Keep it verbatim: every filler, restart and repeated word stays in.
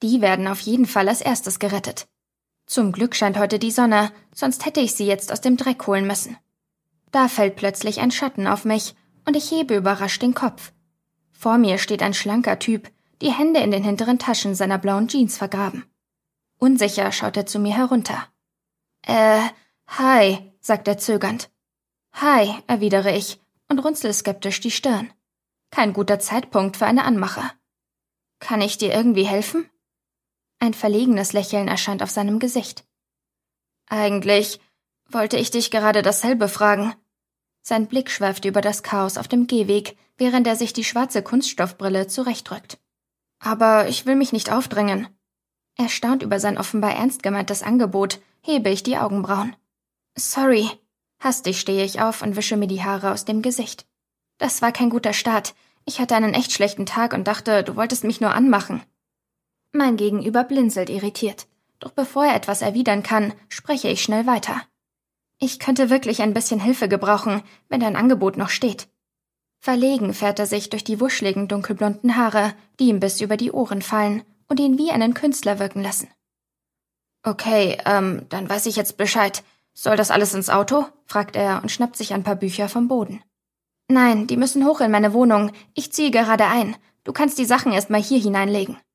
Die werden auf jeden Fall als erstes gerettet. Zum Glück scheint heute die Sonne, sonst hätte ich sie jetzt aus dem Dreck holen müssen. Da fällt plötzlich ein Schatten auf mich und ich hebe überrascht den Kopf. Vor mir steht ein schlanker Typ, die Hände in den hinteren Taschen seiner blauen Jeans vergraben. Unsicher schaut er zu mir herunter. Äh, hi, sagt er zögernd. Hi, erwidere ich und runzel skeptisch die Stirn. Kein guter Zeitpunkt für eine Anmache. Kann ich dir irgendwie helfen? Ein verlegenes Lächeln erscheint auf seinem Gesicht. Eigentlich wollte ich dich gerade dasselbe fragen. Sein Blick schweift über das Chaos auf dem Gehweg, während er sich die schwarze Kunststoffbrille zurechtrückt. Aber ich will mich nicht aufdrängen. Erstaunt über sein offenbar ernst gemeintes Angebot, hebe ich die Augenbrauen. Sorry. Hastig stehe ich auf und wische mir die Haare aus dem Gesicht. Das war kein guter Start. Ich hatte einen echt schlechten Tag und dachte, du wolltest mich nur anmachen. Mein Gegenüber blinzelt irritiert. Doch bevor er etwas erwidern kann, spreche ich schnell weiter. Ich könnte wirklich ein bisschen Hilfe gebrauchen, wenn dein Angebot noch steht. Verlegen fährt er sich durch die wuscheligen dunkelblonden Haare, die ihm bis über die Ohren fallen und ihn wie einen Künstler wirken lassen. Okay, ähm, dann weiß ich jetzt Bescheid. Soll das alles ins Auto? Fragt er und schnappt sich ein paar Bücher vom Boden. Nein, die müssen hoch in meine Wohnung. Ich ziehe gerade ein. Du kannst die Sachen erst mal hier hineinlegen.